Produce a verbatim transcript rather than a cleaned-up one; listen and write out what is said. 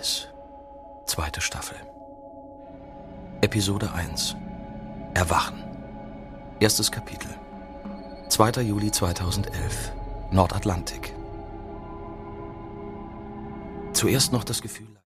Alice. Zweite Staffel. Episode eins. Erwachen. Erstes Kapitel. zweiter Juli zweitausendelf. Nordatlantik. Zuerst noch das Gefühl...